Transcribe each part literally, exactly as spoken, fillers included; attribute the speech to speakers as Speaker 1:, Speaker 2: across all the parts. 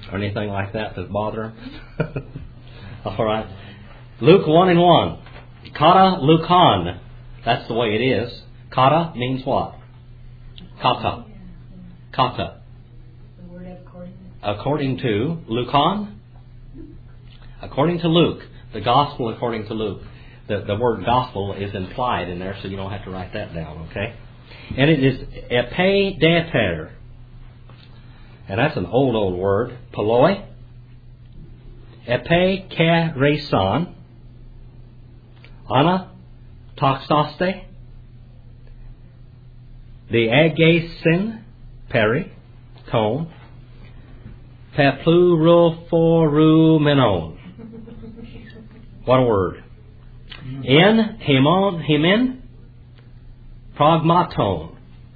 Speaker 1: or anything like that that bother them? All right. Luke one and one. Kata Lukan. That's the way it is. Kata means what? Kata. Kata.
Speaker 2: The word according.
Speaker 1: According to Lukan. According to Luke. The gospel according to Luke. The, the word gospel is implied in there, so you don't have to write that down, okay? And it is epedeter. And that's an old, old word. Poloi. Epekereson. Ana toxaste. The agasin peri. Tone. Peplurophorumenon. What a word. In hemon, hemin, pragmaton.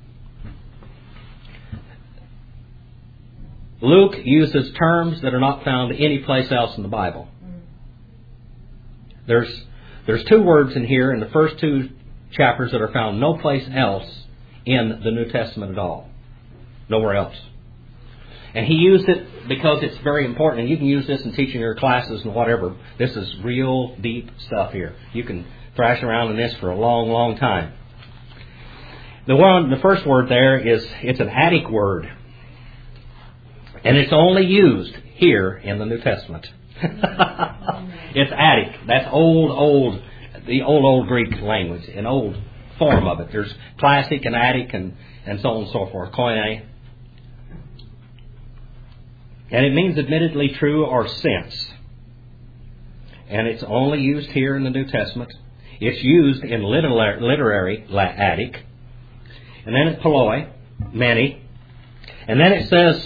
Speaker 1: Luke uses terms that are not found anyplace else in the Bible. There's there's two words in here in the first two chapters that are found no place else in the New Testament at all. Nowhere else. And he used it because it's very important. And you can use this in teaching your classes and whatever. This is real deep stuff here. You can thrash around in this for a long, long time. The one, the first word there is, it's an Attic word. And it's only used here in the New Testament. It's Attic. That's old, old, the old, old Greek language, an old form of it. There's classic and Attic and, and so on and so forth. Koine. And it means admittedly true or since. And it's only used here in the New Testament. It's used in literary, literary Attic. And then it's poloi, many. And then it says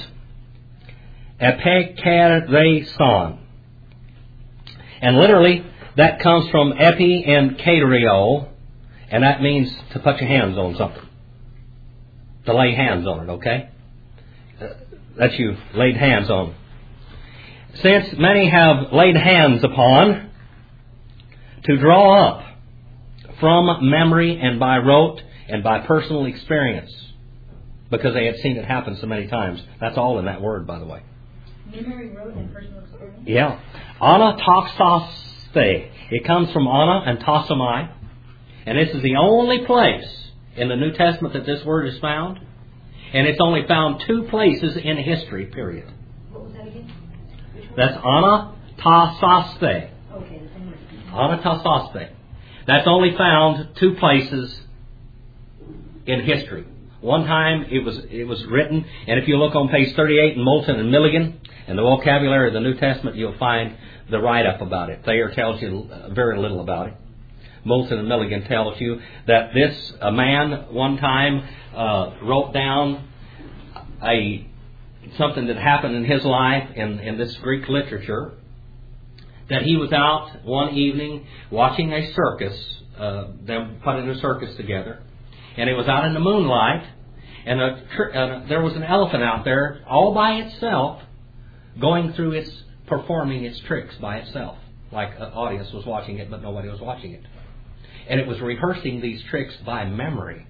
Speaker 1: epikereson. And literally, that comes from epi and katerio, and that means to put your hands on something. To lay hands on it, okay? That you laid hands on. Since many have laid hands upon, to draw up from memory and by rote and by personal experience, because they had seen it happen so many times. That's all in that word, by the way.
Speaker 2: Memory, rote, and personal experience?
Speaker 1: Yeah. Ana toxaste. It comes from ana and tosomai. And this is the only place in the New Testament that this word is found. And it's only found two places in history, period.
Speaker 2: What was that again?
Speaker 1: That's ana toxaste.
Speaker 2: Okay, the same word.
Speaker 1: Ana toxaste. That's only found two places in history. One time it was it was written, and if you look on page thirty-eight in Moulton and Milligan, and the vocabulary of the New Testament, you'll find the write-up about it. Thayer tells you very little about it. Moulton and Milligan tells you that this a man one time uh, wrote down a something that happened in his life in, in this Greek literature, that he was out one evening watching a circus, uh, them putting a circus together, and it was out in the moonlight, and a, uh, there was an elephant out there all by itself, going through its, performing its tricks by itself, like an audience was watching it, but nobody was watching it. And it was rehearsing these tricks by memory.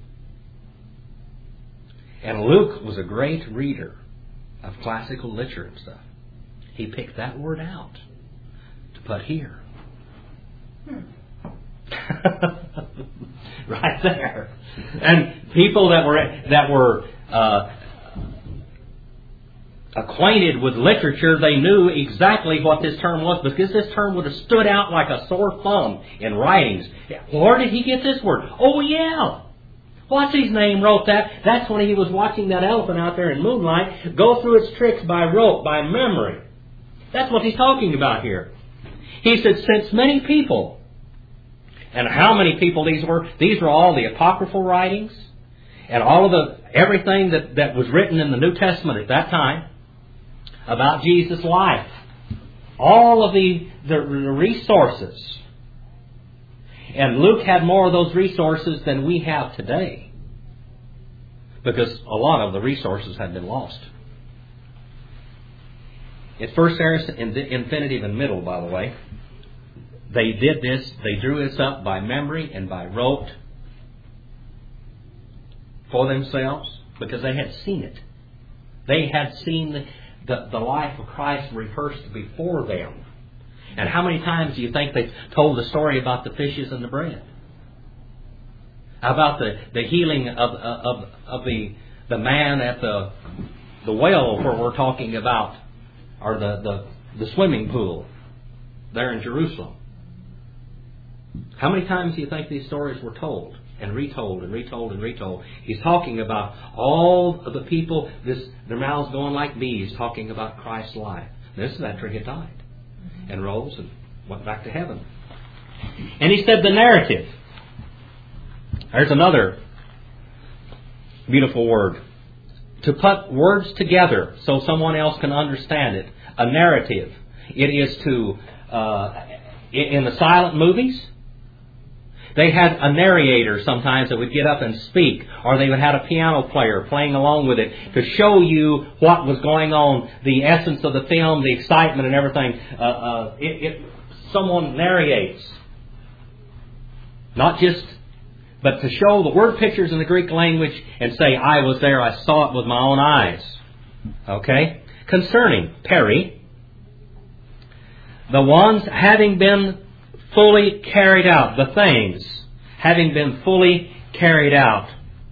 Speaker 1: And Luke was a great reader of classical literature and stuff. He picked that word out to put here.
Speaker 2: Hmm.
Speaker 1: Right there. And people that were that were uh, acquainted with literature, they knew exactly what this term was, because this term would have stood out like a sore thumb in writings. Where did he get this word? Oh yeah, what's his name wrote that? That's when he was watching that elephant out there in moonlight go through its tricks by rote, by memory. That's what he's talking about here. He said, since many people, and how many people these were? These were all the apocryphal writings and all of the everything that, that was written in the New Testament at that time about Jesus' life. All of the, the resources. And Luke had more of those resources than we have today, because a lot of the resources had been lost. It's first aorist infinitive and middle, by the way. They did this, they drew this up by memory and by rote for themselves, because they had seen it. They had seen the, the, the life of Christ rehearsed before them. And how many times do you think they told the story about the fishes and the bread? About the, the healing of, of, of the, the man at the, the well where we're talking about, or the, the, the swimming pool there in Jerusalem. How many times do you think these stories were told and retold and retold and retold? He's talking about all of the people, this, their mouths going like bees, talking about Christ's life. This is after he had died and rose and went back to heaven. And he said the narrative. There's another beautiful word. To put words together so someone else can understand it. A narrative. It is to, uh, in the silent movies, they had a narrator sometimes that would get up and speak, or they would have a piano player playing along with it to show you what was going on, the essence of the film, the excitement and everything. Uh, uh, it, it, someone narrates. Not just, but to show the word pictures in the Greek language and say, I was there, I saw it with my own eyes. Okay? Concerning, peri, the ones having been fully carried out, the things having been fully carried out.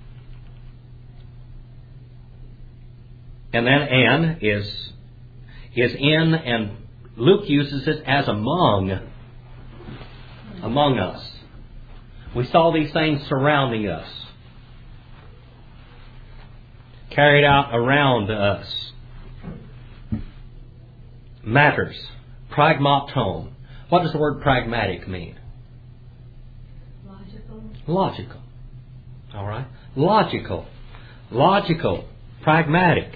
Speaker 1: And then an is, is in, and Luke uses it as among, among us. We saw these things surrounding us, carried out around us. Matters, pragmaton. What does the word pragmatic mean?
Speaker 2: Logical.
Speaker 1: Logical. All right? Logical. Logical. Pragmatic.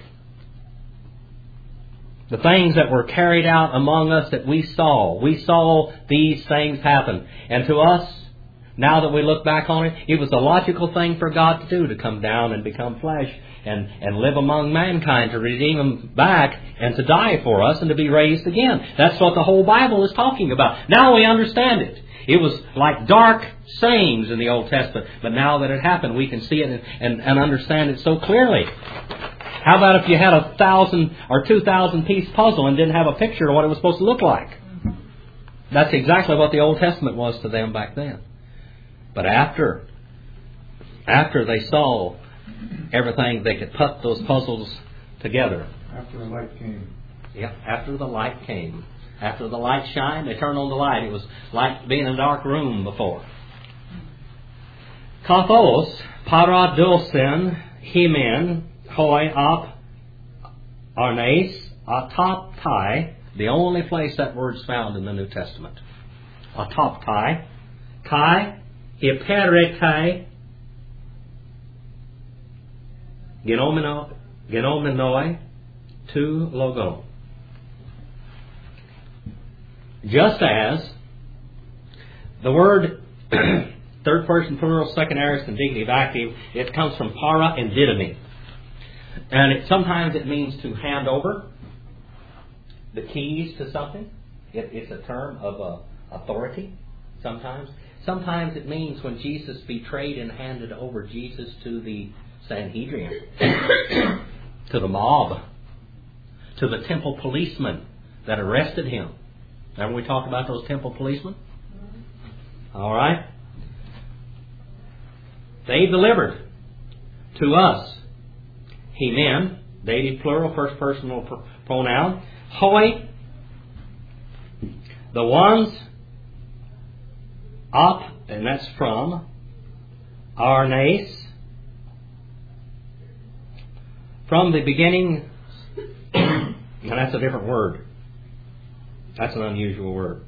Speaker 1: The things that were carried out among us that we saw. We saw these things happen. And to us, now that we look back on it, it was a logical thing for God to do, to come down and become flesh and, and live among mankind, to redeem them back and to die for us and to be raised again. That's what the whole Bible is talking about. Now we understand it. It was like dark sayings in the Old Testament, but now that it happened, we can see it and, and, and understand it so clearly. How about if you had a thousand or two thousand piece puzzle and didn't have a picture of what it was supposed to look like? That's exactly what the Old Testament was to them back then. But after, after they saw everything, they could put those puzzles together.
Speaker 3: After the light came.
Speaker 1: Yeah, after the light came. After the light shined, they turned on the light. It was like being in a dark room before. Kathos, paradosen, himen, hoi ap, arnes, atoptai. The only place that word's found in the New Testament. Atoptai. Kai, hyperetai, genomeno, genomenoi, tu logo. Just as the word third person plural, second aorist, indicative, active, it comes from para and didomi. And it, sometimes it means to hand over the keys to something. It, it's a term of uh, authority sometimes. Sometimes it means when Jesus betrayed and handed over Jesus to the Sanhedrin, to the mob, to the temple policemen that arrested him. Remember we talked about those temple policemen? All right. They delivered to us. Hemen, dative plural, first personal pr- pronoun. Hoi, the ones up, and that's from, arnes, from the beginning, and that's a different word. That's an unusual word.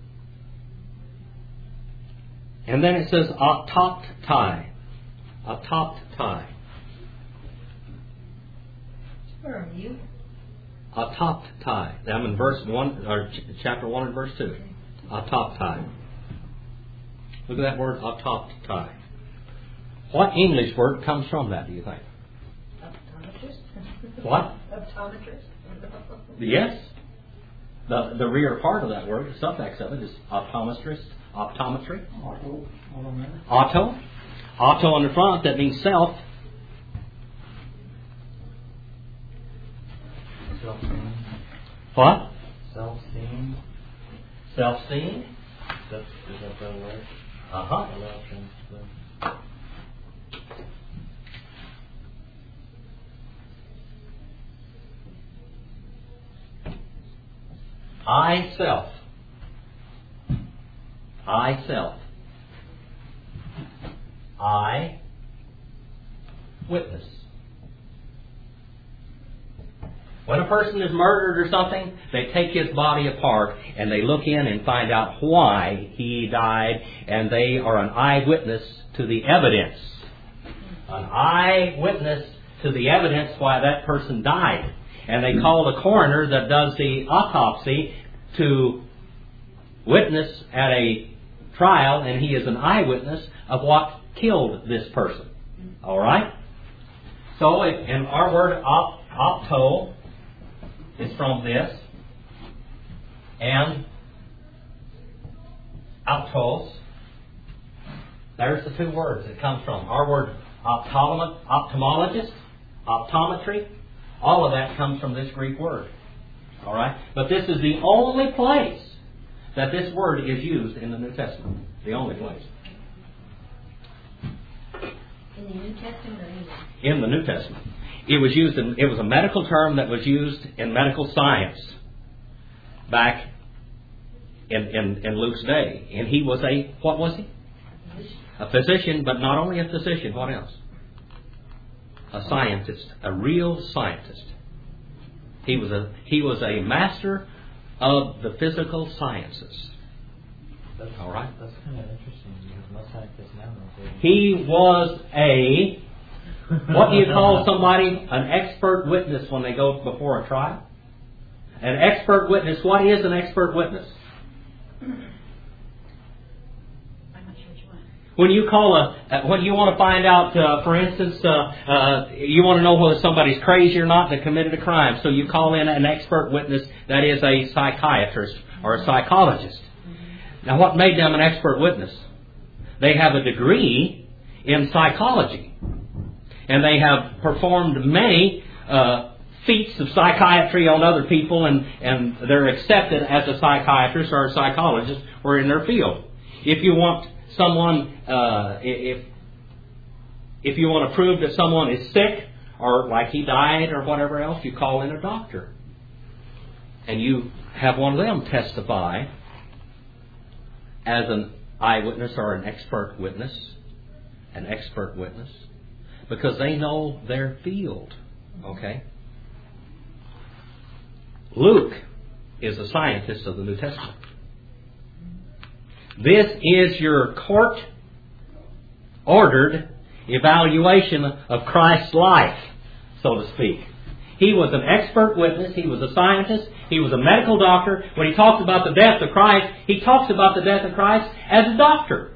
Speaker 1: And then it says atoptai. Atoptai.
Speaker 2: Where are you?
Speaker 1: Atoptai. I'm in verse one, or ch- chapter one and verse two. Atoptai. Look at that word, atoptai. What English word comes from that, do you think?
Speaker 2: Optometrist?
Speaker 1: What?
Speaker 2: Optometrist?
Speaker 1: Yes. The the rear part of that word, the suffix of it, is optometrist, optometry.
Speaker 3: Auto. Automatic.
Speaker 1: Auto. Auto on the front, that means self. What?
Speaker 4: Self-esteem.
Speaker 1: Self-esteem.
Speaker 4: That's, is that the word?
Speaker 1: Uh-huh. I self. I self. I witness. When a person is murdered or something, they take his body apart and they look in and find out why he died, and they are an eyewitness to the evidence. An eyewitness to the evidence why that person died. And they call the coroner that does the autopsy to witness at a trial, and he is an eyewitness of what killed this person. All right? So, in our word op, opto is from this, and optos. There's the two words it comes from. Our word optomet, ophthalmologist, optometry, all of that comes from this Greek word. All right? But this is the only place that this word is used in the New Testament. The only place.
Speaker 2: In the New Testament or English?
Speaker 1: In the New Testament. It was used in, it was a medical term that was used in medical science back in, in, in Luke's day. And he was a, what was he? A physician, but not only a physician, what else? A scientist, a real scientist. He was a he was a master of the physical sciences.
Speaker 4: That's,
Speaker 1: all right.
Speaker 4: That's kind of interesting because most scientists now don't.
Speaker 1: He was a what do you call somebody an expert witness when they go before a trial? An expert witness. What is an expert witness? When you call a, when you want to find out, uh, for instance, uh, uh, you want to know whether somebody's crazy or not that committed a crime, so you call in an expert witness that is a psychiatrist or a psychologist. Now, what made them an expert witness? They have a degree in psychology, and they have performed many uh, feats of psychiatry on other people, and, and they're accepted as a psychiatrist or a psychologist or in their field. If you want someone, uh, if if you want to prove that someone is sick or like he died or whatever else, you call in a doctor. And you have one of them testify as an eyewitness or an expert witness, an expert witness, because they know their field. Okay? Luke is a scientist of the New Testament. This is your court-ordered evaluation of Christ's life, so to speak. He was an expert witness. He was a scientist. He was a medical doctor. When he talks about the death of Christ, he talks about the death of Christ as a doctor.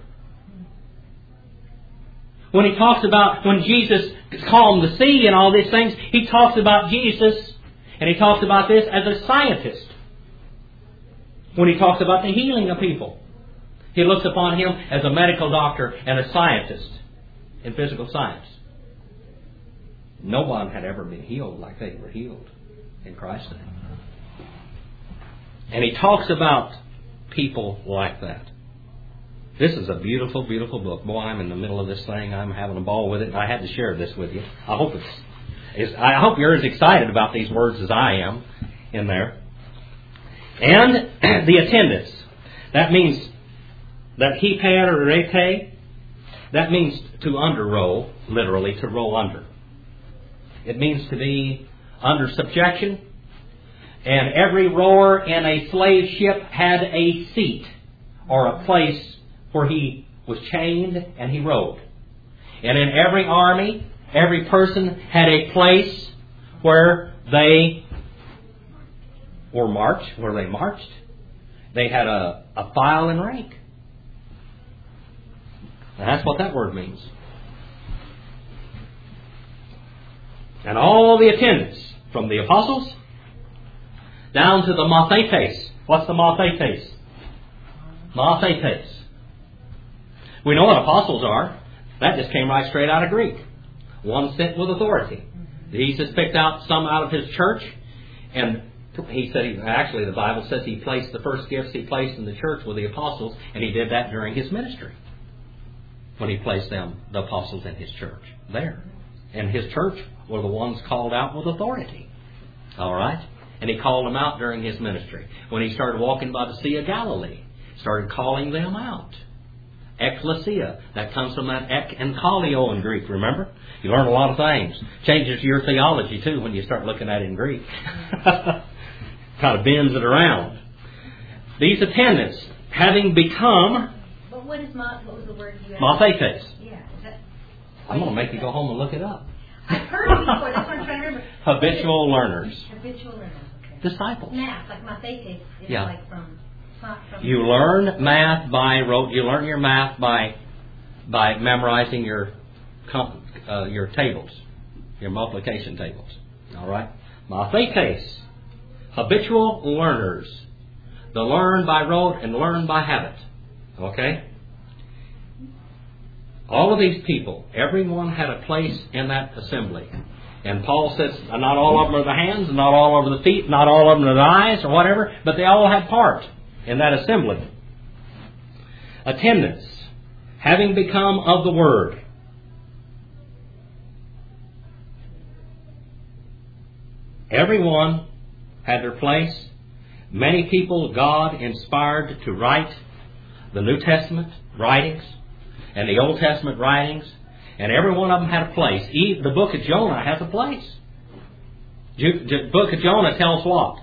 Speaker 1: When he talks about when Jesus calmed the sea and all these things, he talks about Jesus, and he talks about this as a scientist. When he talks about the healing of people, he looks upon him as a medical doctor and a scientist in physical science. No one had ever been healed like they were healed in Christ's name. And he talks about people like that. This is a beautiful, beautiful book. Boy, I'm in the middle of this thing. I'm having a ball with it, and I had to share this with you. I hope it's, it's I hope you're as excited about these words as I am in there. And the attendance. That means that hepad or rete, that means to underroll, literally to roll under. It means to be under subjection. And every rower in a slave ship had a seat or a place where he was chained and he rowed. And in every army, every person had a place where they were marched, where they marched. They had a, a file and rank. And that's what that word means. And all the attendants, from the apostles down to the mathetes. What's the mathetes? Mathetes. We know what apostles are. That just came right straight out of Greek. One sent with authority. Jesus picked out some out of his church and He said, he, actually, the Bible says he placed the first gifts he placed in the church with the apostles, and he did that during his ministry. When he placed them, the apostles in his church, there. And his church were the ones called out with authority. All right? And he called them out during his ministry. When he started walking by the Sea of Galilee, started calling them out. Ecclesia, that comes from that ek and kaleo in Greek, remember? You learn a lot of things. Changes your theology, too, when you start looking at it in Greek. Kind of bends it around. These attendants, having become...
Speaker 2: But what is ma, what was the word you asked?
Speaker 1: Mathetes.
Speaker 2: Yeah. Is that,
Speaker 1: I'm going to make you go home and look it up.
Speaker 2: I've heard it before. That's what I'm trying to remember.
Speaker 1: Habitual learners.
Speaker 2: Habitual learners. Okay.
Speaker 1: Disciples.
Speaker 2: Math, like mathetes, is
Speaker 1: Yeah.
Speaker 2: like from, from...
Speaker 1: You learn math by rote. You learn your math by by memorizing your comp, uh, your tables, your multiplication tables. All right? Mathetes. Habitual learners. They learn by rote and learn by habit. Okay? All of these people, everyone had a place in that assembly. And Paul says, not all of them are the hands, and not all over the feet, not all of them are the eyes, or whatever, but they all had part in that assembly. Attendance, having become of the Word. Everyone had their place. Many people God inspired to write the New Testament writings and the Old Testament writings, and every one of them had a place. Even the book of Jonah has a place. The book of Jonah tells what?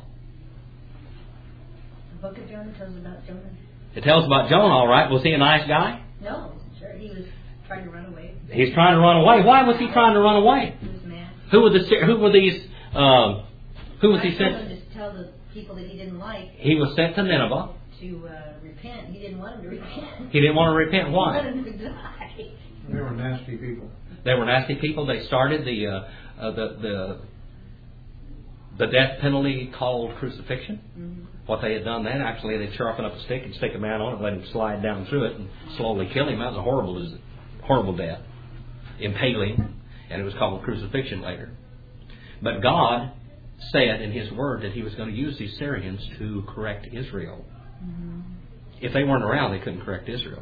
Speaker 2: The book of Jonah tells about Jonah.
Speaker 1: It tells about Jonah, all right. Was he a nice guy?
Speaker 2: No, sure. He was trying to run away.
Speaker 1: He's trying to run away. Why was he trying to run away?
Speaker 2: He was mad.
Speaker 1: Who were the who were these? Um, who was
Speaker 2: I
Speaker 1: he
Speaker 2: told
Speaker 1: sent?
Speaker 2: him to tell the people that he didn't like
Speaker 1: He was sent to Nineveh.
Speaker 2: to uh, repent. He didn't want them to repent.
Speaker 1: He didn't want to repent.
Speaker 2: He
Speaker 1: Why?
Speaker 2: wanted them to die.
Speaker 3: They were nasty people.
Speaker 1: They were nasty people. They started the uh, uh, the the the death penalty called crucifixion.
Speaker 2: Mm-hmm.
Speaker 1: What they had done then, actually, they'd sharpen up a stick and stick a man on it, let him slide down through it, and slowly kill him. That was a horrible, horrible death, impaling, and it was called crucifixion later. But God said in His Word that He was going to use these Syrians to correct Israel.
Speaker 2: Mm-hmm.
Speaker 1: If they weren't around, they couldn't correct Israel.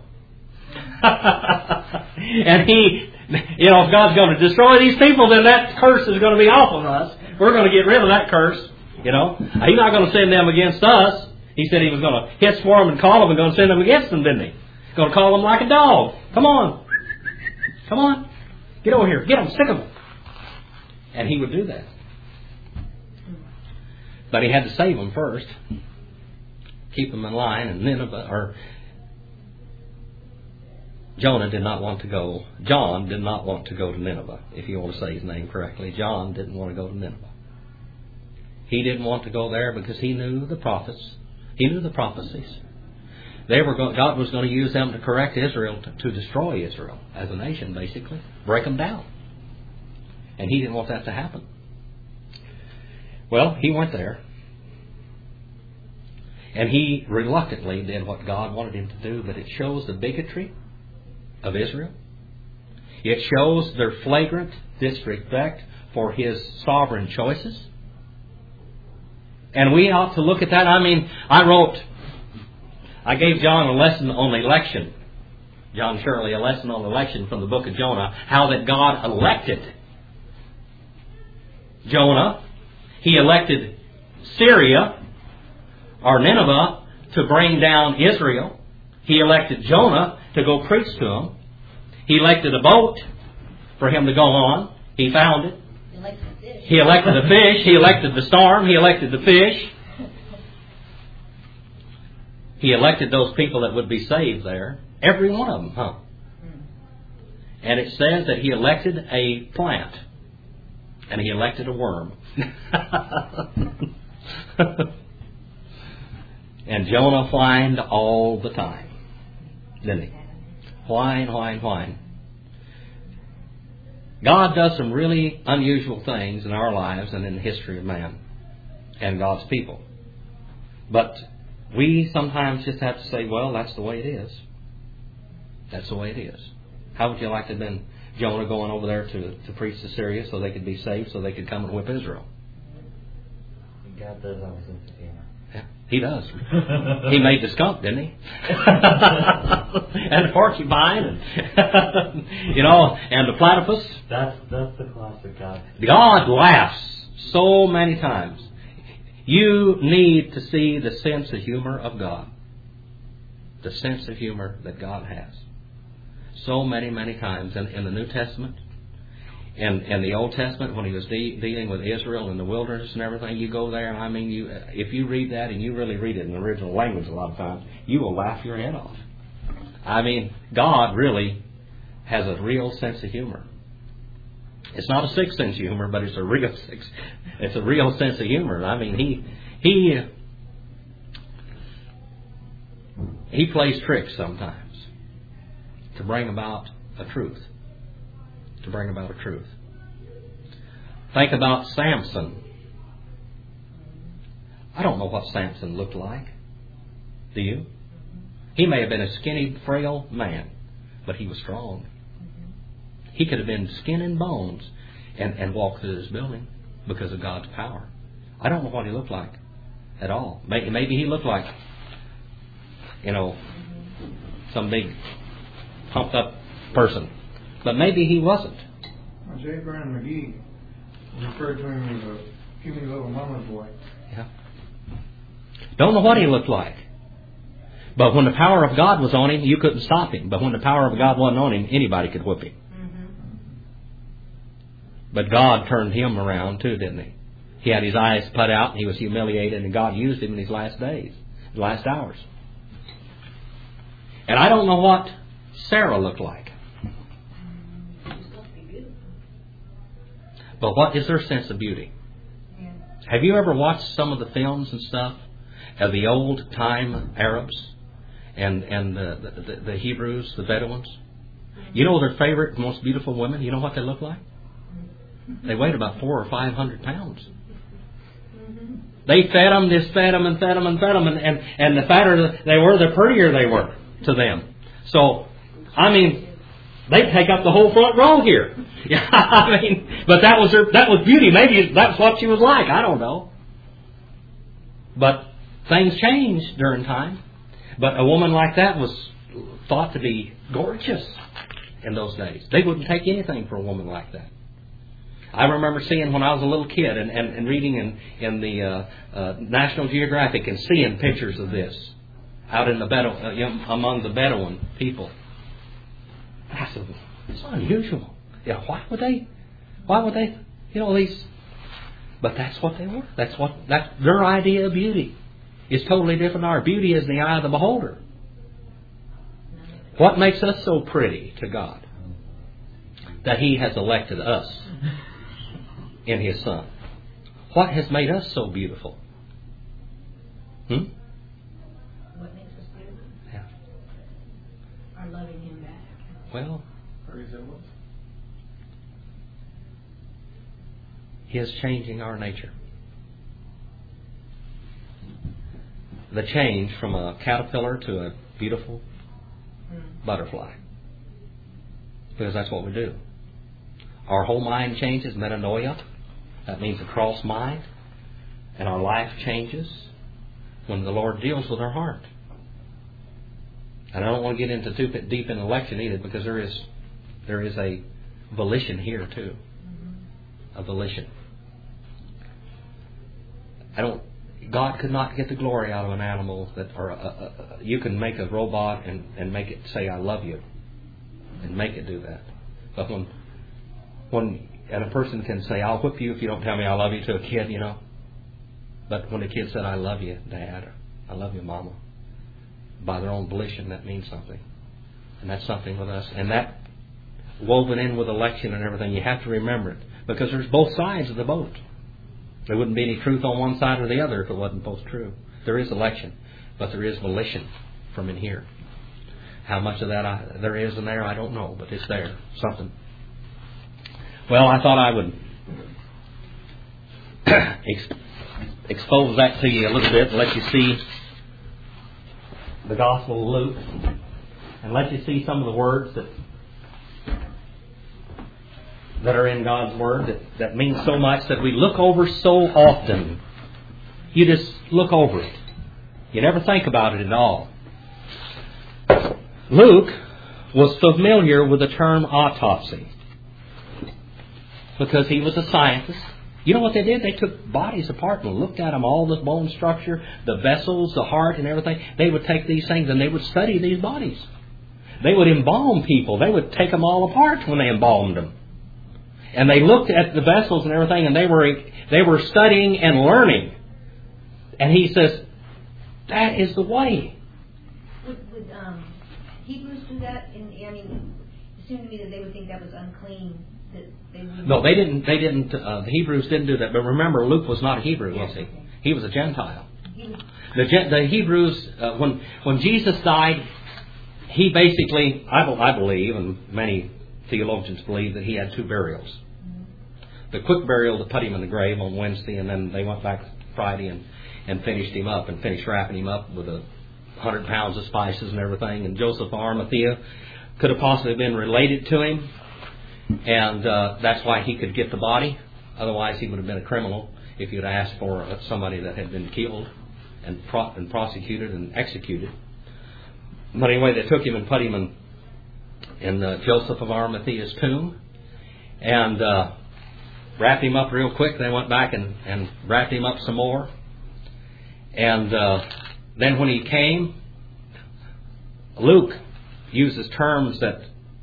Speaker 1: And He, you know, if God's going to destroy these people, then that curse is going to be off of us. We're going to get rid of that curse. You know, He's not going to send them against us. He said He was going to hit for them and call them and going to send them against them, didn't He? He's going to call them like a dog. Come on. Come on. Get over here. Get them. Stick them. And He would do that. But He had to save them first. Keep them in line. And Nineveh, or Jonah did not want to go. John did not want to go to Nineveh, if you want to say his name correctly. John didn't want to go to Nineveh. He didn't want to go there because he knew the prophets. He knew the prophecies. They were go- God was going to use them to correct Israel, to, to destroy Israel as a nation, basically. Break them down. And he didn't want that to happen. Well, he went there. And he reluctantly did what God wanted him to do, but it shows the bigotry of Israel. It shows their flagrant disrespect for His sovereign choices. And we ought to look at that. I mean, I wrote, I gave John a lesson on election. John Shirley, a lesson on election from the book of Jonah. How that God elected Jonah. He elected Syria, or Nineveh, to bring down Israel. He elected Jonah to go preach to them. He elected a boat for him to go on. He found it.
Speaker 2: He likes the fish.
Speaker 1: He elected the fish. He elected the storm. He elected the fish. He elected those people that would be saved there. Every one of them, huh? And it says that He elected a plant. And He elected a worm. And Jonah whined all the time. Didn't he? Whine, whine, whine. God does some really unusual things in our lives and in the history of man and God's people. But we sometimes just have to say, well, that's the way it is. That's the way it is. How would you like to have been Jonah going over there to, to preach to Syria so they could be saved, so they could come and whip Israel?
Speaker 4: God does have a sense of humor.
Speaker 1: Yeah, he does. He made the skunk, didn't he? And the porcupine, and you know, and the platypus.
Speaker 4: That's that's the classic God.
Speaker 1: God laughs so many times. You need to see the sense of humor of God. The sense of humor that God has. So many, many times in, in the New Testament. In, in the Old Testament, when he was de- dealing with Israel in the wilderness and everything, you go there, and I mean, you if you read that, and you really read it in the original language a lot of times, you will laugh your head off. I mean, God really has a real sense of humor. It's not a sixth sense of humor, but it's a real six, it's a real sense of humor. I mean, he he he plays tricks sometimes to bring about a truth. To bring about a truth. Think about Samson. I don't know what Samson looked like. Do you? He may have been a skinny, frail man, but he was strong. He could have been skin and bones and, and walked through this building because of God's power. I don't know what he looked like at all. Maybe, maybe he looked like, you know, some big pumped up person. But maybe he wasn't.
Speaker 3: Well, J. Graham McGee referred to him as a puny little mama's boy.
Speaker 1: Yeah. Don't know what he looked like. But when the power of God was on him, you couldn't stop him. But when the power of God wasn't on him, anybody could whip him.
Speaker 2: Mm-hmm.
Speaker 1: But God turned him around too, didn't he? He had his eyes put out and he was humiliated, and God used him in his last days, his last hours. And I don't know what Sarah looked like. But what is their sense of beauty?
Speaker 2: Yeah.
Speaker 1: Have you ever watched some of the films and stuff of the old time Arabs and and the, the, the, the Hebrews, the Bedouins? You know their favorite, most beautiful women? You know what they look like? They weighed about four or five hundred pounds. They fed them, just fed them and fed them and fed them, and, and, and the fatter they were, the prettier they were to them. So, I mean, they take up the whole front row here. Yeah, I mean, but that was her, that was beauty. Maybe that's what she was like. I don't know. But things changed during time. But a woman like that was thought to be gorgeous in those days. They wouldn't take anything for a woman like that. I remember seeing when I was a little kid and, and, and reading in, in the uh, uh, National Geographic and seeing pictures of this out in the Bedouin, uh, you know, among the Bedouin people. I said, it's unusual. Yeah, why would they? Why would they? You know these. But that's what they were. That's what. That's their idea of beauty. It's totally different. Our beauty is in the eye of the beholder. What makes us so pretty to God? That He has elected us in His Son. What has made us so beautiful? Hmm?
Speaker 2: What makes us beautiful?
Speaker 1: Yeah.
Speaker 2: Our loving Him back.
Speaker 1: Well,
Speaker 3: Praise Him.
Speaker 1: His changing our nature. The change from a caterpillar to a beautiful butterfly. Because that's what we do. Our whole mind changes, metanoia. That means a cross mind. And our life changes when the Lord deals with our heart. And I don't want to get into too deep in election either, because there is there is a volition here too. A volition. I don't. God could not get the glory out of an animal that, or a, a, a, you can make a robot and, and make it say "I love you," and make it do that. But when when and a person can say "I'll whip you if you don't tell me I love you" to a kid, you know. But when the kid said "I love you, Dad," or "I love you, Mama," by their own volition, that means something, and that's something with us. And that woven in with election and everything, you have to remember it, because there's both sides of the boat. There wouldn't be any truth on one side or the other if it wasn't both true. There is election, but there is volition from in here. How much of that I, there is in there, I don't know, but it's there. Something. Well, I thought I would ex- expose that to you a little bit and let you see the Gospel of Luke and let you see some of the words that that are in God's Word that, that mean so much, that we look over so often You just look over it. You never think about it at all. Luke was familiar with the term autopsy because he was a scientist. You know what they did? They took bodies apart and looked at them, all the bone structure, the vessels, the heart and everything. They would take these things and they would study these bodies. They would embalm people. They would take them all apart when they embalmed them. And they looked at the vessels and everything, and they were they were studying and learning. And he says, that is the way.
Speaker 2: Would, would um, Hebrews do that? In, I mean, it seemed to me that they would think that was unclean. That they would
Speaker 1: No, they didn't. They didn't. Uh, the Hebrews didn't do that. But remember, Luke was not a Hebrew, was he?
Speaker 2: Okay.
Speaker 1: He was a Gentile.
Speaker 2: He was,
Speaker 1: The, Gen- the Hebrews, uh, when when Jesus died, he basically, I, be- I believe, and many theologians believe, that he had two burials. The quick burial to put him in the grave on Wednesday, and then they went back Friday and, and finished him up and finished wrapping him up with a hundred pounds of spices and everything. And Joseph of Arimathea could have possibly been related to him, and uh, that's why he could get the body. Otherwise, he would have been a criminal if you'd asked for uh, somebody that had been killed and, pro- and prosecuted and executed. But anyway, they took him and put him in, in uh, Joseph of Arimathea's tomb, and uh, wrapped him up real quick. They went back and, and wrapped him up some more. And uh, then when he came, Luke uses terms that,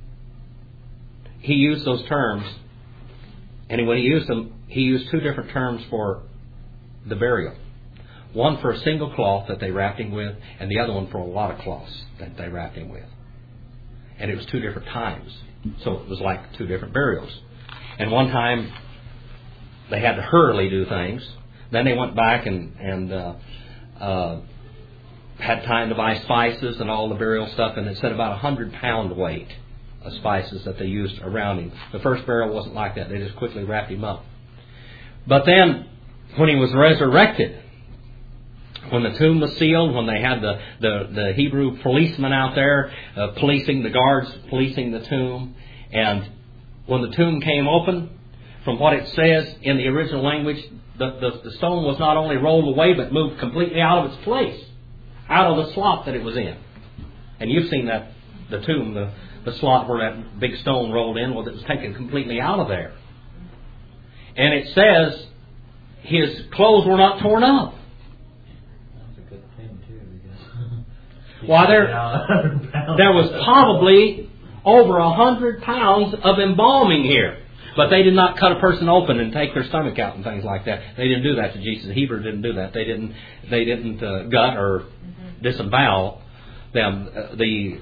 Speaker 1: he used those terms, and when he used them, he used two different terms for the burial. One for a single cloth that they wrapped him with, and the other one for a lot of cloths that they wrapped him with. And it was two different times. So it was like two different burials. And one time, they had to hurriedly do things. Then they went back and, and uh, uh, had time to buy spices and all the burial stuff, and it said about a hundred pound weight of spices that they used around him. The first burial wasn't like that. They just quickly wrapped him up. But then, when he was resurrected, when the tomb was sealed, when they had the, the, the Hebrew policemen out there uh, policing the guards, policing the tomb, and when the tomb came open, from what it says in the original language, the, the, the stone was not only rolled away, but moved completely out of its place, out of the slot that it was in. And you've seen that, the tomb, the, the slot where that big stone rolled in, well, it was taken completely out of there. And it says his clothes were not torn up.
Speaker 4: That's a good thing, too, because...
Speaker 1: Why, there, there was probably over a hundred pounds of embalming here. But they did not cut a person open and take their stomach out and things like that. They didn't do that to Jesus. The Hebrews didn't do that. They didn't. They didn't uh, gut or disembowel them. Uh, the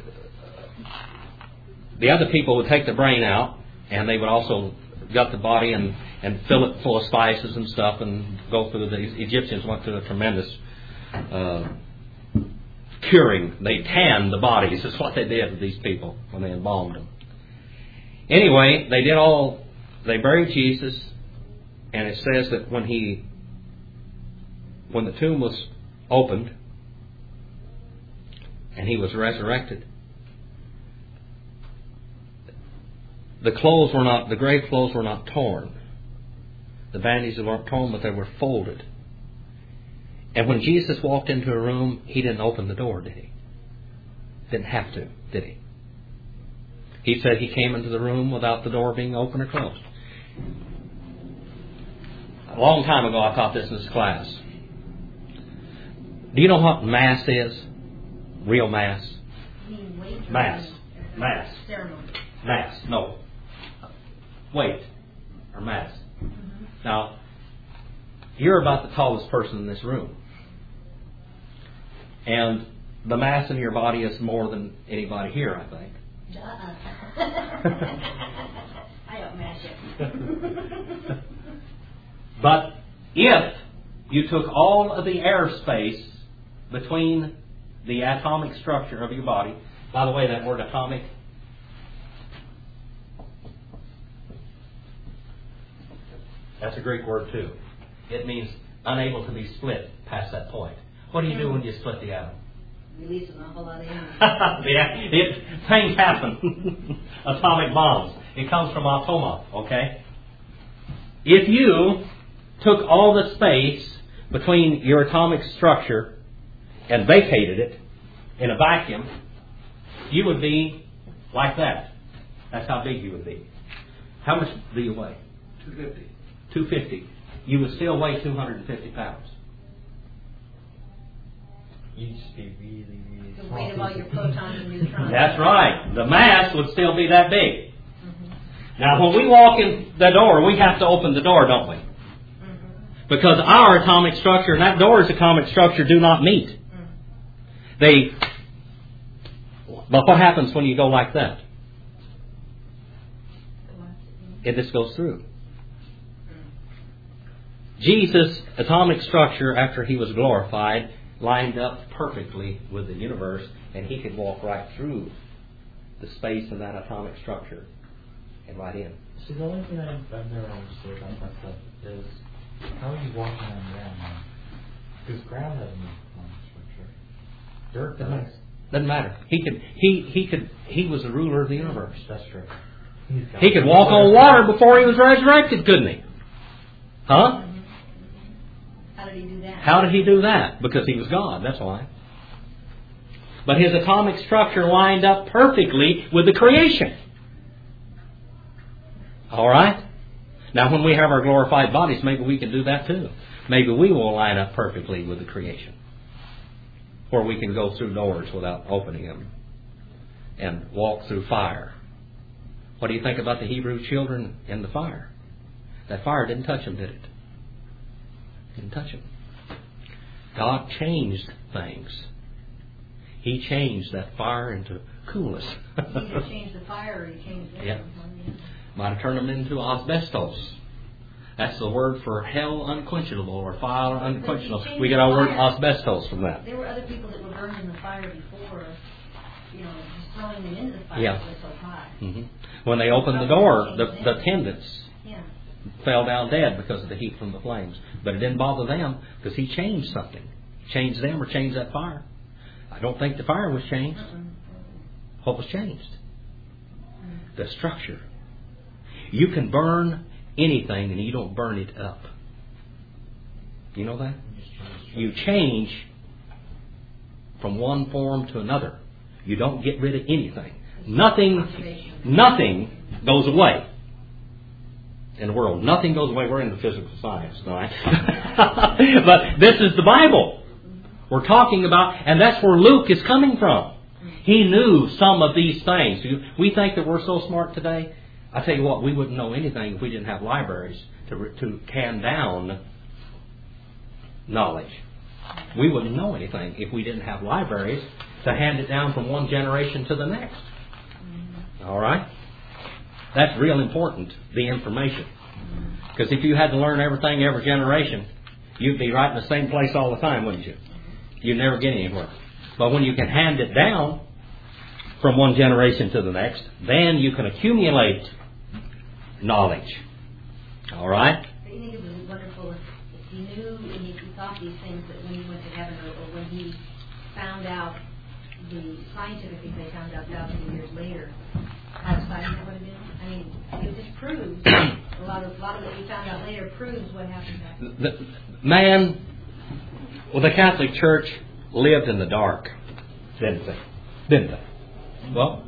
Speaker 1: the other people would take the brain out, and they would also gut the body and, and fill it full of spices and stuff, and go through. The Egyptians went through a tremendous uh, curing. They tanned the bodies. That's what they did with these people when they embalmed them. Anyway, they did all. They buried Jesus, and it says that when he, when the tomb was opened, and he was resurrected, the clothes were not, the grave clothes were not torn. The bandages weren't torn, but they were folded. And when Jesus walked into a room, he didn't open the door, did he? Didn't have to, did he? He said he came into the room without the door being open or closed. A long time ago I taught this in this class. Do you know what Mass is? Real Mass?
Speaker 2: you mean wait or
Speaker 1: Mass.
Speaker 2: ceremony?
Speaker 1: Mass.
Speaker 2: Ceremony.
Speaker 1: Mass. No. Wait. Or Mass.
Speaker 2: Mm-hmm.
Speaker 1: Now, you're about the tallest person in this room. And the mass in your body is more than anybody here, I think.
Speaker 2: Uh-uh. I don't match it.
Speaker 1: But if you took all of the airspace between the atomic structure of your body, by the way, that word atomic, that's a Greek word too. It means unable to be split past that point. What do you do when you split the atom?
Speaker 2: Release an awful lot of energy.
Speaker 1: Yeah, it, things happen. Atomic bombs. It comes from atoma, okay? If you took all the space between your atomic structure and vacated it in a vacuum, you would be like that. That's how big you would be. How much do you weigh?
Speaker 3: two fifty.
Speaker 1: two fifty. You would still weigh two hundred fifty pounds.
Speaker 4: You'd just be really, really
Speaker 2: The
Speaker 4: small.
Speaker 2: weight of all your protons and neutrons.
Speaker 1: That's right. The mass would still be that big.
Speaker 2: Mm-hmm.
Speaker 1: Now, when we walk in the door, we have to open the door, don't we?
Speaker 2: Mm-hmm.
Speaker 1: Because our atomic structure and that door's atomic structure do not meet.
Speaker 2: Mm-hmm.
Speaker 1: They. But what happens when you go like that? It just goes through. Jesus' atomic structure, after he was glorified, lined up perfectly with the universe, and he could walk right through the space of that atomic structure and right in.
Speaker 4: See, the only thing I've, I've never understood about that stuff is how are you walking on ground now? Because ground has no atomic structure. Dirt does.
Speaker 1: Doesn't matter. He could. He he could. He was the ruler of the universe.
Speaker 4: That's true.
Speaker 1: He could walk on water before he was resurrected, couldn't he? Huh?
Speaker 2: How did he do that?
Speaker 1: How did he do that? Because he was God, that's why. But his atomic structure lined up perfectly with the creation. All right? Now, when we have our glorified bodies, maybe we can do that too. Maybe we will line up perfectly with the creation. Where we can go through doors without opening them and walk through fire. What do you think about the Hebrew children in the fire? That fire didn't touch them, did it? Didn't touch them. God changed things. He changed that fire into coolness.
Speaker 2: He either changed the fire or he changed them.
Speaker 1: Yeah. Might have turned them into asbestos. That's the word for hell unquenchable or fire unquenchable. We get our word asbestos from that.
Speaker 2: There were other people that were burned in the fire before, you know, just throwing them into the fire
Speaker 1: Yeah.
Speaker 2: because it was so hot.
Speaker 1: Mm-hmm. When they opened the door, the, the attendants
Speaker 2: Yeah.
Speaker 1: fell down dead because of the heat from the flames. But it didn't bother them because he changed something. Changed them or changed that fire. I don't think the fire was changed.
Speaker 2: Uh-uh.
Speaker 1: What was changed? The structure. You can burn anything and you don't burn it up. You know that? You change from one form to another. You don't get rid of anything. Nothing, nothing goes away in the world. Nothing goes away. We're into physical science, right? But this is the Bible we're talking about, and that's where Luke is coming from. He knew some of these things. We think that we're so smart today. I tell you what, we wouldn't know anything if we didn't have libraries to to can down knowledge. We wouldn't know anything if we didn't have libraries to hand it down from one generation to the next. All right? That's real important, the information. Because if you had to learn everything every generation, you'd be right in the same place all the time, wouldn't you? You'd never get anywhere. But when you can hand it down from one generation to the next, then you can accumulate knowledge. All right?
Speaker 2: I think it was wonderful if, if he knew and if he thought these things that when he went to heaven or, or when he found out the scientific things they found out thousands of years later, how exciting that would have been. I mean, it just proves a lot of a lot of what we found out later proves what happened back then.
Speaker 1: The man, well, the Catholic Church lived in the dark, didn't they? Didn't they? Well,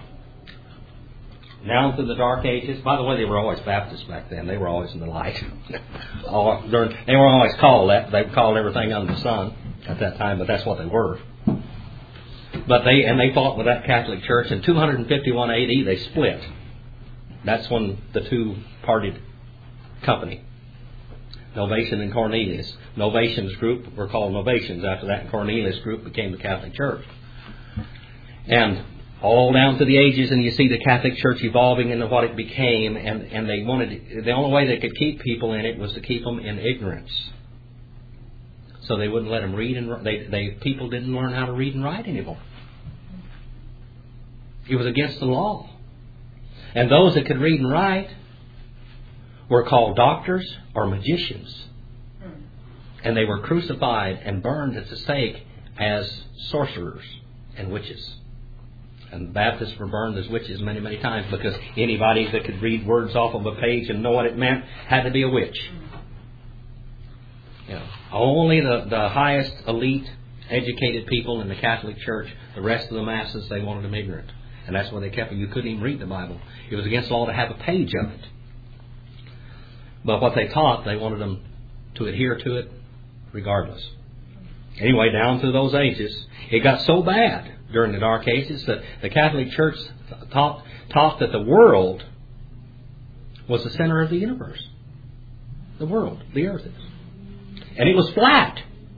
Speaker 1: now through the Dark Ages. By the way, they were always Baptists back then. They were always in the light. All, they were always called that. They called everything under the sun at that time, but that's what they were. But they and they fought with that Catholic Church. In two fifty-one A D, they split. That's when the two parted company. Novatian and Cornelius. Novatian's group were called Novatians after that, and Cornelius' group became the Catholic Church. And all down to the ages, and you see the Catholic Church evolving into what it became, and, and they wanted, the only way they could keep people in it was to keep them in ignorance. So they wouldn't let them read and they, they people didn't learn how to read and write anymore. It was against the law. And those that could read and write were called doctors or magicians. And they were crucified and burned at the stake as sorcerers and witches. And the Baptists were burned as witches many, many times because anybody that could read words off of a page and know what it meant had to be a witch. You know, only the, the highest elite educated people in the Catholic Church, the rest of the masses, they wanted them ignorant. And that's why they kept it. You couldn't even read the Bible. It was against law to have a page of it. But what they taught, they wanted them to adhere to it regardless. Anyway, down through those ages, it got so bad during the Dark Ages that the Catholic Church taught, taught that the world was the center of the universe. The world, the earth is. And it was flat.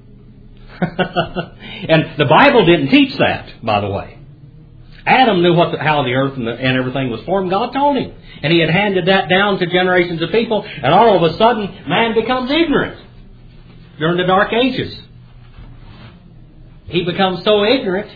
Speaker 1: And the Bible didn't teach that, by the way. Adam knew what the, how the earth and, the, and everything was formed. God told him. And he had handed that down to generations of people. And all of a sudden, man becomes ignorant during the Dark Ages. He becomes so ignorant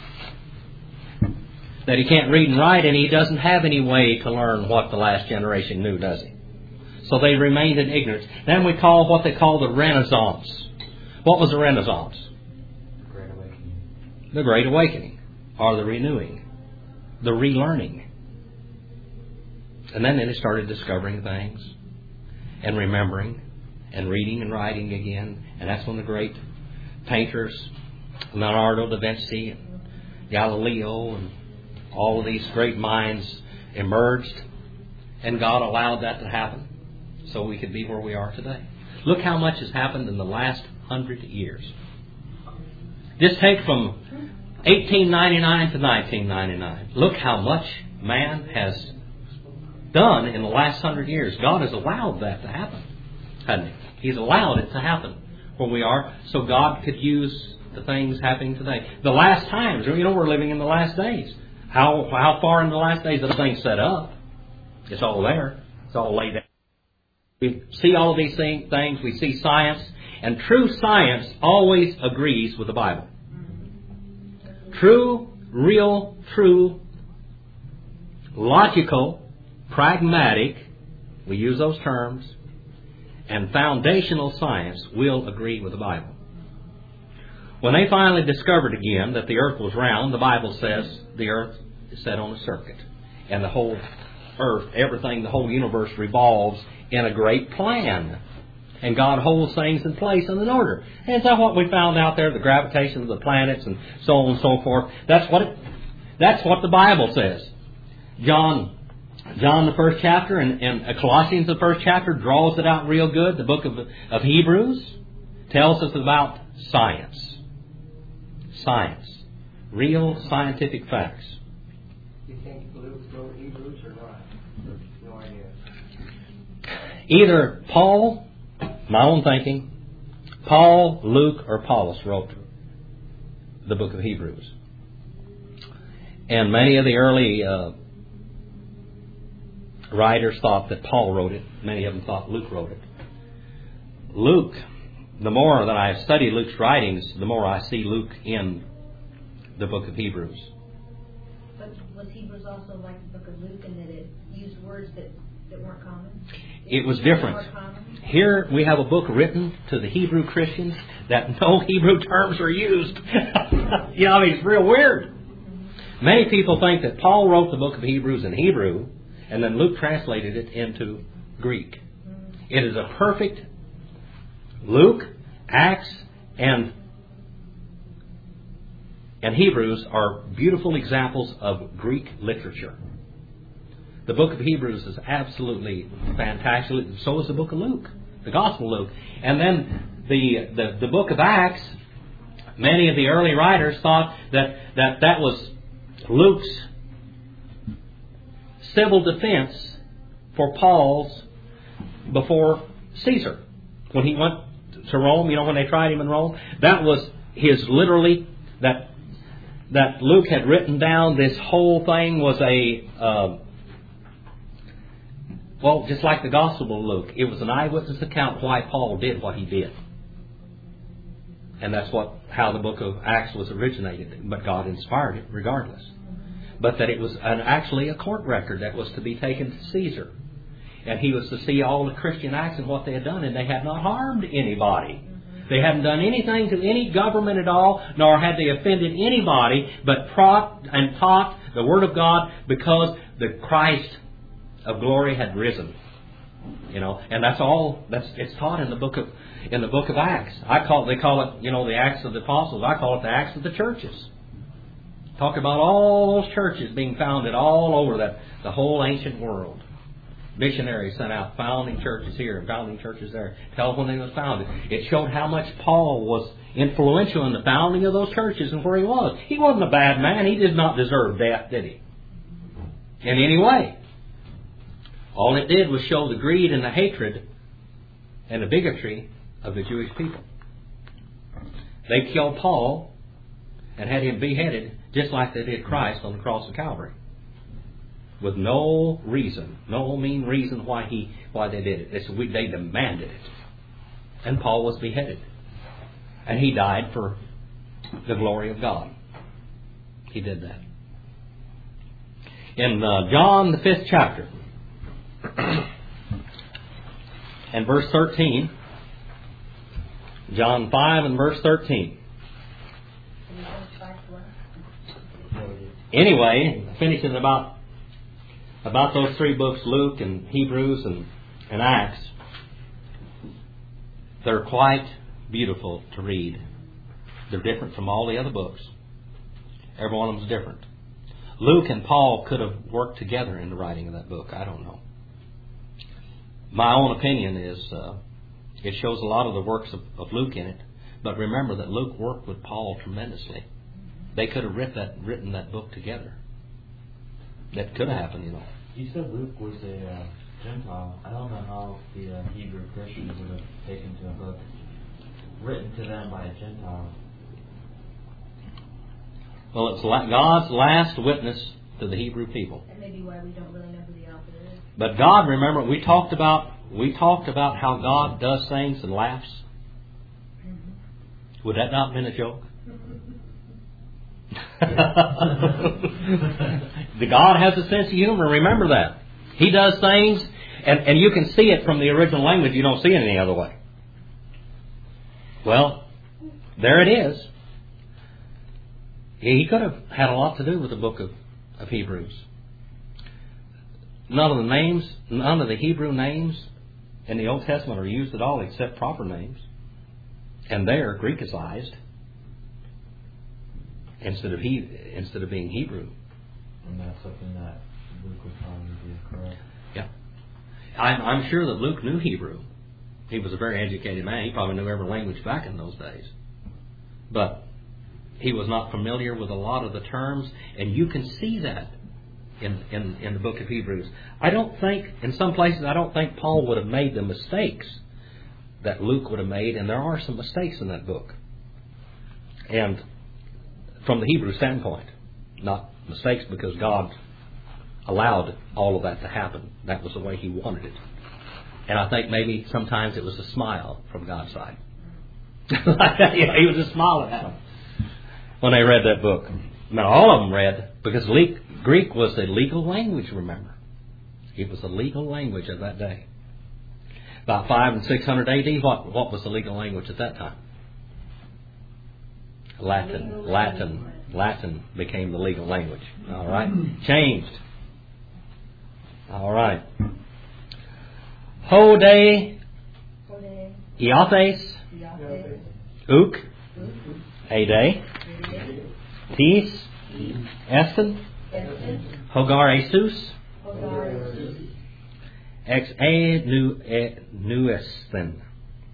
Speaker 1: that he can't read and write, and he doesn't have any way to learn what the last generation knew, does he? So they remained in ignorance. Then we call what they call the Renaissance. What was the Renaissance?
Speaker 4: The Great Awakening.
Speaker 1: The Great Awakening, or the renewing, the relearning. And then they started discovering things and remembering and reading and writing again. And that's when the great painters, Leonardo da Vinci and Galileo and all of these great minds emerged. And God allowed that to happen so we could be where we are today. Look how much has happened in the last hundred years. Just take from eighteen ninety-nine to nineteen ninety-nine. Look how much man has done in the last hundred years. God has allowed that to happen, hasn't He? He's allowed it to happen where we are so God could use the things happening today. The last times, you know, we're living in the last days. How how far in the last days are the things set up? It's all there. It's all laid out. We see all of these things. We see science. And true science always agrees with the Bible. True, real, true, logical, pragmatic, we use those terms, and foundational science will agree with the Bible. When they finally discovered again that the earth was round, the Bible says the earth is set on a circuit. And the whole earth, everything, the whole universe revolves in a great plan. And God holds things in place and in order. And is that what we found out there? The gravitation of the planets and so on and so forth. That's what it, that's what the Bible says. John John the first chapter and, and Colossians the first chapter draws it out real good. The book of, of Hebrews tells us about science. Science. Real scientific facts.
Speaker 5: You think Luke wrote Hebrews or not? No idea.
Speaker 1: Either Paul, my own thinking, Paul, Luke, or Paulus wrote the book of Hebrews. And many of the early uh, writers thought that Paul wrote it. Many of them thought Luke wrote it. Luke, the more that I study Luke's writings, the more I see Luke in the book of Hebrews.
Speaker 2: But was Hebrews also like the book of Luke in that it used words that, that weren't common?
Speaker 1: It was different. Here we have a book written to the Hebrew Christians that no Hebrew terms are used. You know, I mean, it's real weird. Many people think that Paul wrote the book of Hebrews in Hebrew and then Luke translated it into Greek. It is a perfect Luke, Acts, and and Hebrews are beautiful examples of Greek literature. The book of Hebrews is absolutely fantastic. So is the book of Luke, the Gospel of Luke. And then the, the, the book of Acts, many of the early writers thought that, that that was Luke's civil defense for Paul's before Caesar. When he went to Rome, you know, when they tried him in Rome, that was his literally, that that Luke had written down, this whole thing was a, uh, well, just like the Gospel of Luke. It was an eyewitness account why Paul did what he did. And that's what how the book of Acts was originated. But God inspired it regardless. But that it was an, actually a court record that was to be taken to Caesar. And he was to see all the Christian acts and what they had done, and they had not harmed anybody. They hadn't done anything to any government at all, nor had they offended anybody, but taught and taught the Word of God because the Christ of glory had risen. You know, and that's all. That's it's taught in the book of in the book of Acts. I call they call it, you know, the Acts of the Apostles. I call it the Acts of the churches. Talk about all those churches being founded all over that the whole ancient world. Missionaries sent out founding churches here and founding churches there. Tell when they was founded. It showed how much Paul was influential in the founding of those churches and where he was. He wasn't a bad man. He did not deserve death, did he? In any way. All it did was show the greed and the hatred and the bigotry of the Jewish people. They killed Paul and had him beheaded just like they did Christ on the cross of Calvary. With no reason, no mean reason why he why they did it. It's, we, they demanded it. And Paul was beheaded. And he died for the glory of God. He did that. In uh, John, the fifth chapter, and verse thirteen, John five and verse thirteen. Anyway, finishing about about those three books, Luke and Hebrews and, and Acts, they're quite beautiful to read. They're different from all the other books. Every one of them is different. Luke and Paul could have worked together in the writing of that book. I don't know. My own opinion is uh, it shows a lot of the works of, of Luke in it. But remember that Luke worked with Paul tremendously. They could have written that, written that book together. That could have happened, you know.
Speaker 4: You said Luke was a uh, Gentile. I don't know how the uh, Hebrew Christians would have taken to a book written to them by a Gentile.
Speaker 1: Well, it's God's last witness to the Hebrew people.
Speaker 2: That may be why we don't really know who the author is.
Speaker 1: But God, remember, we talked about we talked about how God does things and laughs. Mm-hmm. Would that not have been a joke? The God has a sense of humor. Remember that. He does things, and, and you can see it from the original language. You don't see it any other way. Well, there it is. He could have had a lot to do with the book of, of Hebrews. None of the names, none of the Hebrew names in the Old Testament are used at all except proper names. And they are Greekicized instead of he, instead of being Hebrew.
Speaker 4: And that's something that Luke would probably be correct.
Speaker 1: Yeah. I'm, I'm sure that Luke knew Hebrew. He was a very educated man. He probably knew every language back in those days. But he was not familiar with a lot of the terms, and you can see that in, in, in the book of Hebrews. I don't think, in some places, I don't think Paul would have made the mistakes that Luke would have made, and there are some mistakes in that book. And from the Hebrew standpoint, not mistakes because God allowed all of that to happen. That was the way He wanted it. And I think maybe sometimes it was a smile from God's side. Yeah, He was just smiling at them when they read that book. Now, all of them read, because Greek was a legal language, remember. It was a legal language of that day. About five and six hundred A D, what, what was the legal language at that time? Latin. Latin. Latin became the legal language. All right? Changed. All right. Hode, Iathes, Uk, Ade, Tis, Esten, Hogar Esus, Ex A Nuesten,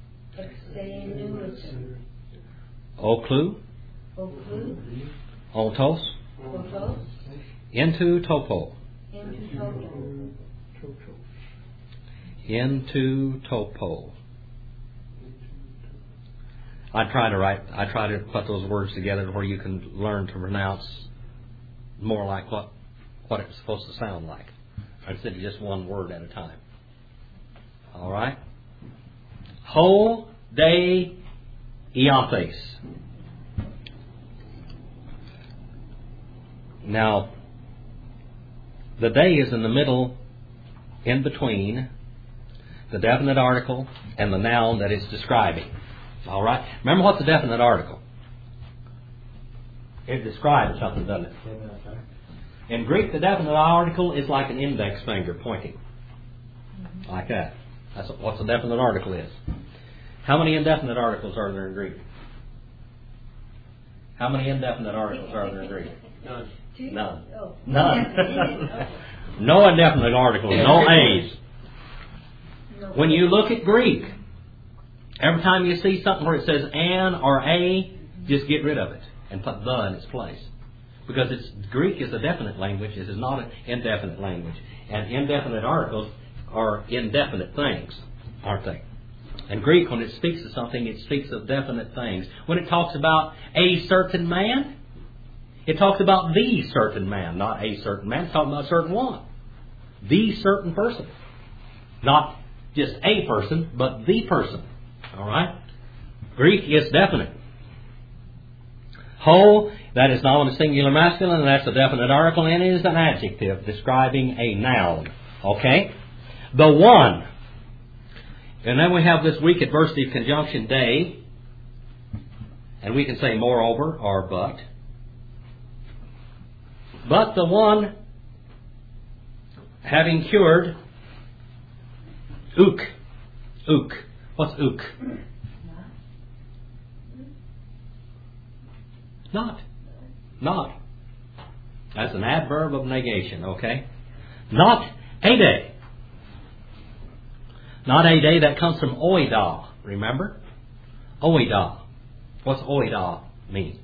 Speaker 1: Oklu, Ontos, Into Topo, Into Topo. I try to write. I try to put those words together where you can learn to pronounce more like what what it's supposed to sound like, instead of just one word at a time. All right. Ho de Iathes. Now, the day is in the middle, in between the definite article and the noun that it's describing. All right? Remember what's a definite article? It describes something, doesn't it? In Greek, the definite article is like an index finger pointing. Like that. That's what a definite article is. How many indefinite articles are there in Greek? How many indefinite articles are there in Greek?
Speaker 5: None.
Speaker 2: Two?
Speaker 1: None.
Speaker 2: Oh.
Speaker 1: None.
Speaker 2: Okay.
Speaker 1: No indefinite articles, no A's.
Speaker 2: No.
Speaker 1: When you look at Greek, every time you see something where it says an or a, just get rid of it and put the in its place. Because it's Greek is a definite language, it is not an indefinite language. And indefinite articles are indefinite things, aren't they? And Greek, when it speaks of something, it speaks of definite things. When it talks about a certain man, it talks about the certain man, not a certain man. It's talking about a certain one. The certain person. Not just a person, but the person. All right? Greek is definite. Whole, that is noun singular masculine, and that's a definite article, and it is an adjective describing a noun. Okay? The one. And then we have this weak adversative conjunction day, and we can say moreover or but. But the one having cured, ook, ook. What's ook? Not. Not. That's an adverb of negation, okay? Not a day. Not a day, that comes from oida, remember? Oida. What's oida mean?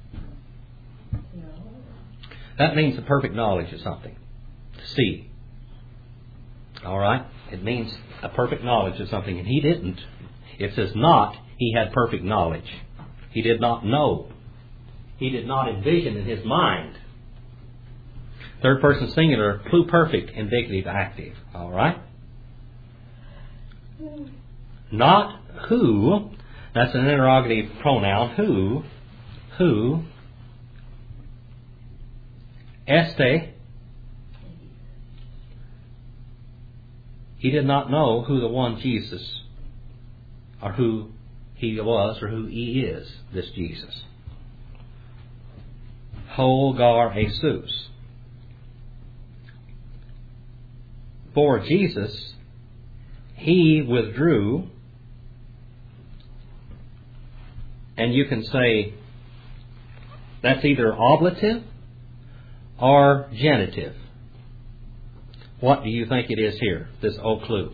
Speaker 1: That means the perfect knowledge of something. To see. Alright? It means a perfect knowledge of something. And he didn't. It says not, he had perfect knowledge. He did not know. He did not envision in his mind. Third person singular, pluperfect, indicative, active. Alright? Not who. That's an interrogative pronoun. Who. Who. Este. He did not know who the one Jesus, or who he was, or who he is, this Jesus. Ho gar Jesus. For Jesus, he withdrew, and you can say that's either oblative or genitive. What do you think it is here, this oklou?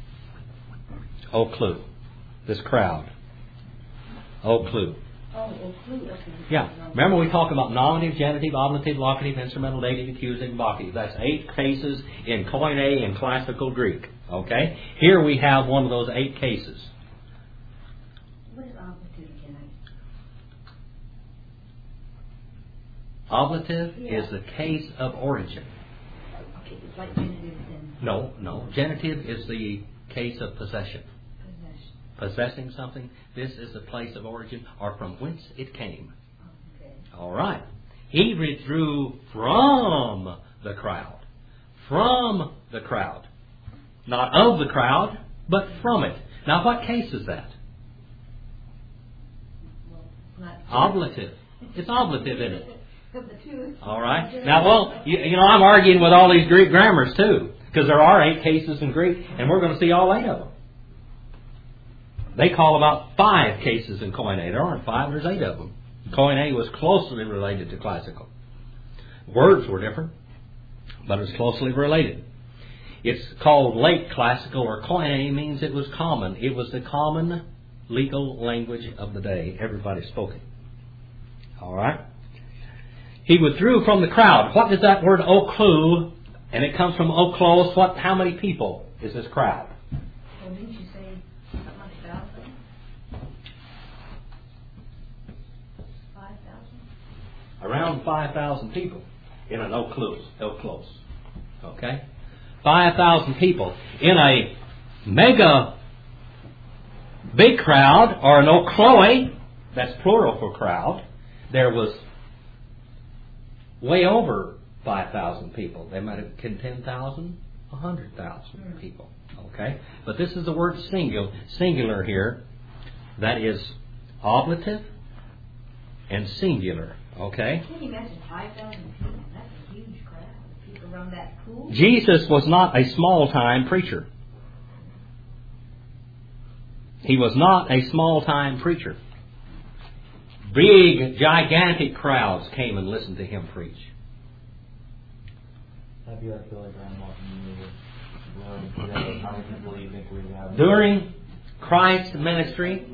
Speaker 1: Oklou. This crowd. Oklou.
Speaker 2: Oh, oh, clue, okay.
Speaker 1: Yeah. Remember we talked about nominative, genitive, oblative, locative, instrumental, dative, accusative, vocative. That's eight cases in Koine and classical Greek. Okay? Here we have one of those eight cases.
Speaker 2: What is oblative again?
Speaker 1: Oblative
Speaker 2: Yeah.
Speaker 1: is the case of origin.
Speaker 2: Okay, it's like genitive and
Speaker 1: No, no. Genitive is the case of possession.
Speaker 2: possession.
Speaker 1: Possessing something. This is the place of origin or from whence it came.
Speaker 2: Okay.
Speaker 1: All right. He withdrew from the crowd. From the crowd. Not of the crowd, but from it. Now, what case is that?
Speaker 2: Well, it's not
Speaker 1: Oblative. It's oblative, isn't it?
Speaker 2: Of the two.
Speaker 1: All right. Now, well, you, you know, I'm arguing with all these Greek grammars too, because there are eight cases in Greek, and we're going to see all eight of them. They call about five cases in Koine. There aren't five, there's eight of them. Koine was closely related to classical. Words were different, but it was closely related. It's called late classical, or Koine means it was common. It was the common legal language of the day. Everybody spoke it. All right? He withdrew from the crowd. What does that word oklou, and it comes from oklos, what, how many people is this crowd?
Speaker 2: Well, didn't you say something like a thousand? Five thousand?
Speaker 1: Around five thousand people in an oklos. oklos. Okay? five thousand people. In a mega big crowd, or an okloe, that's plural for crowd, there was way over five thousand people. They might have been ten thousand, one hundred thousand people. Okay? But this is the word singular, singular here. That is oblative and singular. Okay?
Speaker 2: Can you imagine five thousand people? That's a huge crowd of people around that pool.
Speaker 1: Jesus was not a small-time preacher. He was not a small-time preacher. Big, gigantic crowds came and listened to him preach.
Speaker 4: That'd be like Billy Graham walking in the room together. How many people do you think we have?
Speaker 1: During Christ's ministry,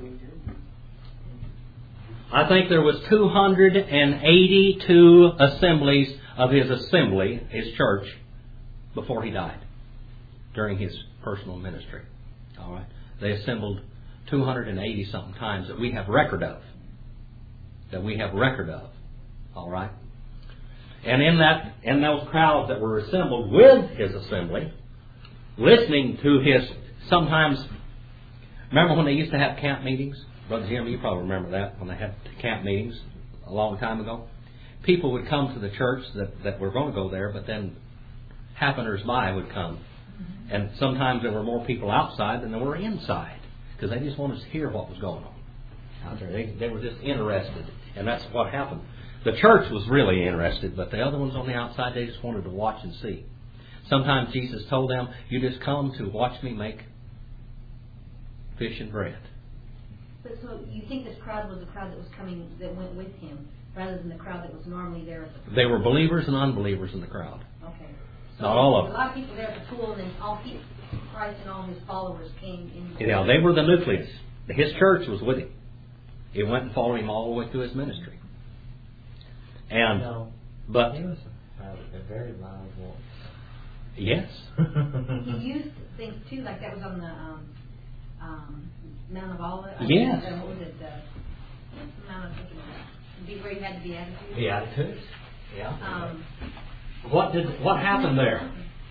Speaker 1: I think there was two hundred eighty-two assemblies of his assembly, his church, before he died, during his personal ministry. All right, they assembled two hundred eighty something times that we have record of. That we have record of. All right, and in that, in those crowds that were assembled with his assembly, listening to his sometimes. Remember when they used to have camp meetings? Brother Jim, you probably remember that, when they had camp meetings a long time ago. People would come to the church that, that were going to go there, but then happeners by would come. And sometimes there were more people outside than there were inside, because they just wanted to hear what was going on out there. They, they were just interested, and that's what happened. The church was really interested, but the other ones on the outside, they just wanted to watch and see. Sometimes Jesus told them, you just come to watch me make fish and bread.
Speaker 2: But so you think this crowd was the crowd that was coming, that went with him, rather than the crowd that was normally there at the pool?
Speaker 1: They were believers and unbelievers in the crowd.
Speaker 2: Okay. So
Speaker 1: Not all of
Speaker 2: a
Speaker 1: them.
Speaker 2: lot of people there at the pool, and then all he, Christ and all his followers came in.
Speaker 1: You know, they were the nucleus. His church was with him. It went and followed him all the way through his ministry. And,
Speaker 4: No,
Speaker 1: but,
Speaker 4: he was a, a very loud voice.
Speaker 1: yes.
Speaker 2: He used things too, like that was on the um, um, Mount of Olives.
Speaker 1: Yes.
Speaker 2: Uh, what was it? The, what's the Mount I'm thinking of? Be- Where he had the Beatitudes.
Speaker 1: The attitudes. Yeah.
Speaker 2: Um,
Speaker 1: What did, what happened there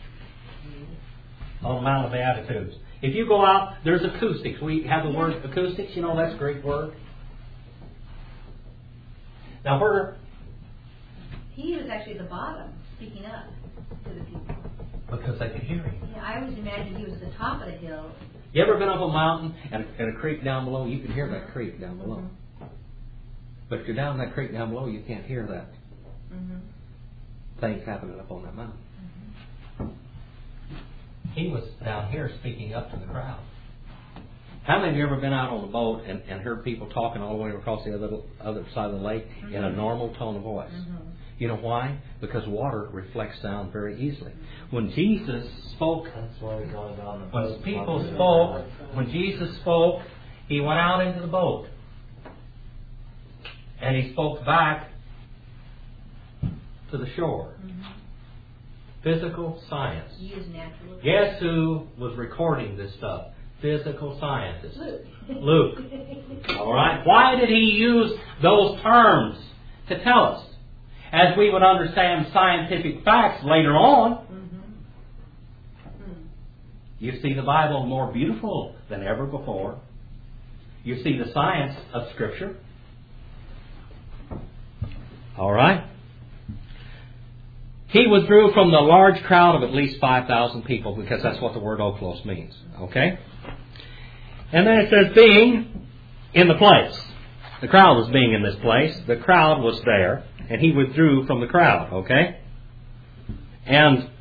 Speaker 1: on Mount of Beatitudes? If you go out, there's acoustics. We have the word acoustics. You know, that's a great word. Now, where?
Speaker 2: He was actually at the bottom, speaking up to the people.
Speaker 1: Because they could hear him.
Speaker 2: Yeah, I always imagined he was at the top of the hill.
Speaker 1: You ever been up a mountain and, and a creek down below? You can hear that creek down below.
Speaker 2: Mm-hmm.
Speaker 1: But if you're down that creek down below, you can't hear that.
Speaker 2: Mm-hmm.
Speaker 1: Things happening up on that mountain.
Speaker 2: Mm-hmm.
Speaker 1: He was down here speaking up to the crowd. How many of you ever been out on a boat and, and heard people talking all the way across the other other side of the lake mm-hmm. in a normal tone of voice? Mm-hmm. You know why? Because water reflects sound very easily. When Jesus spoke,
Speaker 4: That's why we go down the
Speaker 1: when
Speaker 4: boat.
Speaker 1: people spoke, when Jesus spoke, he went out into the boat. And he spoke back to the shore.
Speaker 2: Mm-hmm.
Speaker 1: Physical science.
Speaker 2: He is natural.
Speaker 1: Guess who was recording this stuff? Physical scientists.
Speaker 2: Luke.
Speaker 1: Luke. All right. Why did he use those terms to tell us? As we would understand scientific facts later on.
Speaker 2: Mm-hmm. Mm.
Speaker 1: You see the Bible more beautiful than ever before. You see the science of Scripture. All right. He withdrew from the large crowd of at least five thousand people, because that's what the word oklos means. Okay? And then it says, being in the place. The crowd was being in this place. The crowd was there. And he withdrew from the crowd. Okay? And